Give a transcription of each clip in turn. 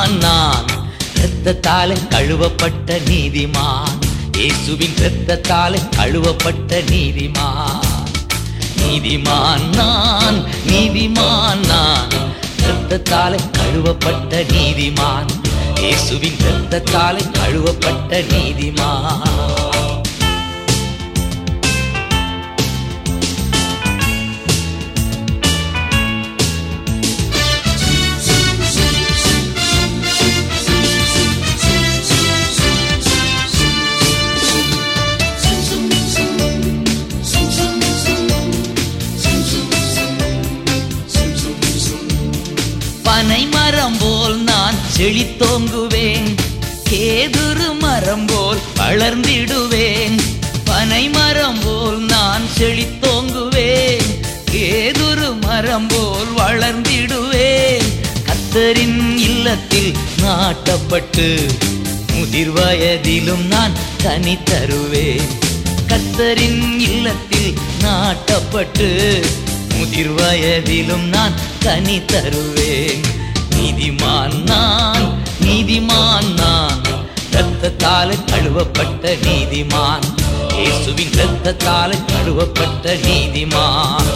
நீதிமான் நான், இரத்தத்தாலே கழுவப்பட்ட நீதிமான். இயேசுவின் இரத்தத்தாலே கழுவப்பட்ட நீதிமான். நீதிமான் நான், நீதிமான் நான், இரத்தத்தாலே கழுவப்பட்ட நீதிமான். இயேசுவின் இரத்தத்தாலே கழுவப்பட்ட நீதிமான். பனை மரம் போல் நான் செழித்தோங்குவேன், கேதுரு மரம் போல் வளர்ந்திடுவேன். பனை மரம் போல் நான் செழித்தோங்குவேன், கேதுரு மரம் போல் வளர்ந்திடுவேன். கர்த்தரின் இல்லத்தில் நாட்டப்பட்டு முதிர் வயதிலும் நான் கனி தருவேன். கர்த்தரின் இல்லத்தில் நாட்டப்பட்டு முதிர் வயதிலும் நான் கனி தருவேன். நீதிமான் நான், நீதிமான் நான், இரத்தத்தாலே கழுவப்பட்ட நீதிமான். இயேசுவின் இரத்தத்தாலே கழுவப்பட்ட நீதிமான்.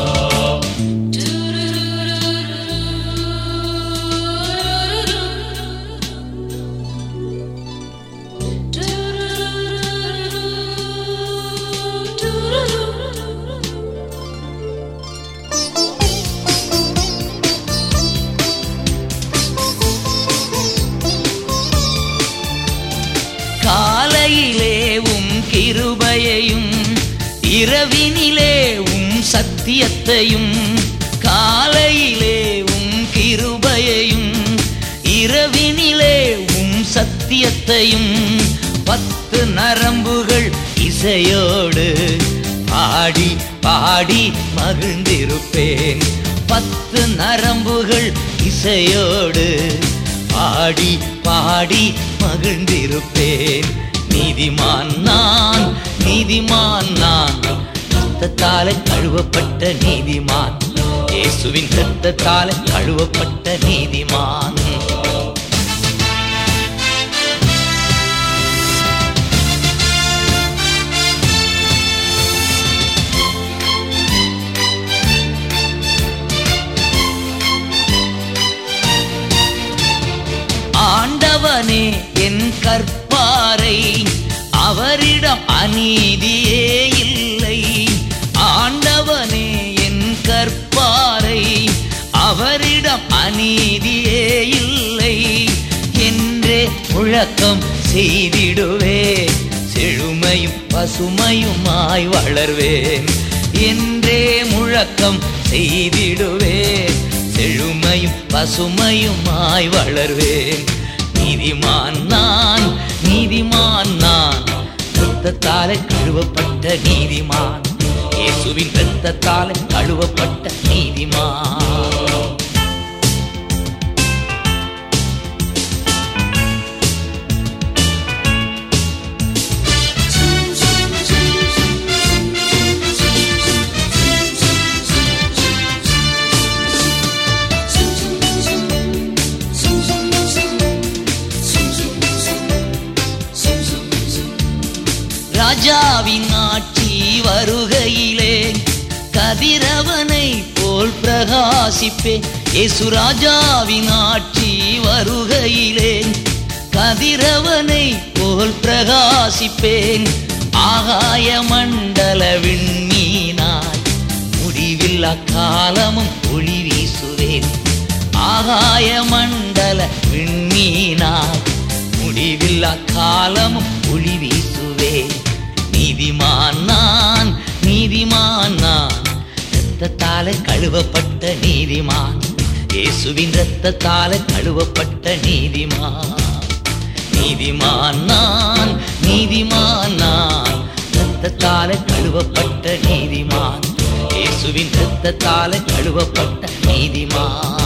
காலையிலே கிருபையையும் இரவினிலே சத்தியத்தையும், காலையிலே கிருபையையும் இரவினிலே சத்தியத்தையும் 10 நரம்புகள் இசையோடு பாடி பாடி மகிழ்ந்திருப்பேன். 10 நரம்புகள் இசையோடு பாடி பாடி மகிழ்ந்திருப்பேன். நீதிமான் நான், நீதிமான் நான், இரத்தத்தாலே கழுவப்பட்ட நீதிமான். இயேசுவின் இரத்தத்தாலே கழுவப்பட்ட நீதிமான். ஆண்டவனே என் கற்பாரை, அவரிடம் அநீதியே இல்லை. ஆண்டவனே என் கற்பாரை, அவரிடம் அநீதியே இல்லை என்றே முழக்கம் செய்திடுவேன். செழுமையும் பசுமையுமாய் வளர்வேன் என்றே முழக்கம் செய்திடுவேன். செழுமையும் பசுமையுமாய் வளர்வேன். நீதிமான் நான், நீதிமான் நான், இரத்தத்தாலே கழுவப்பட்ட நீதிமான். இயேசுவின் இரத்தத்தாலே கழுவப்பட்ட நீதிமான். ராஜாவின் ஆட்சி வருகையிலே கதிரவனை போல் பிரகாசிப்பேன். இயேசு ராஜாவின் ஆட்சி வருகையிலே கதிரவனை போல் பிரகாசிப்பேன். ஆகாய மண்டல விண்மீனாய் முடிவில்லா காலமும் ஒளி வீசுவேன். ஆகாய மண்டல விண்மீனாய் முடிவில்லா காலமும் ஒளி வீசுவேன். நீதிமான் நான், நீதிமான் நான், இரத்தத்தாலே கழுவப்பட்ட நீதிமான். இயேசுவின் இரத்தத்தாலே கழுவப்பட்ட நீதிமான். நீதிமான் நான், நீதிமான் நான், இரத்தத்தாலே கழுவப்பட்ட நீதிமான். இயேசுவின் இரத்தத்தாலே கழுவப்பட்ட நீதிமான்.